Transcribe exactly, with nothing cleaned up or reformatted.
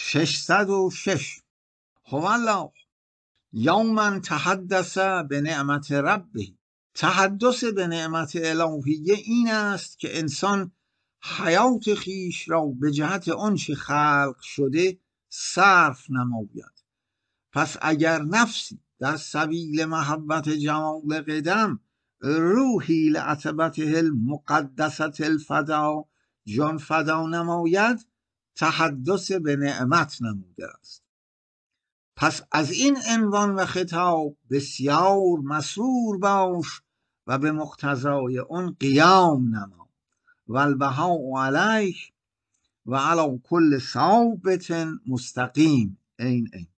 ششصد و شش. هو الله یوما تحدث به نعمت ربه. تحدث به نعمت الهیه این است که انسان حیات خیش را به جهت آنچه خلق شده صرف نماید. پس اگر نفسی در سبیل محبت جمال قدم روحی لعتبته المقدسة الفدا جان فدا نماید، تحدث به نعمت نموده است. پس از این عنوان و خطاب بسیار مسرور باش و به مقتضای اون قیام نما. و البهاء علیه و علی کل ثابت مستقیم. این این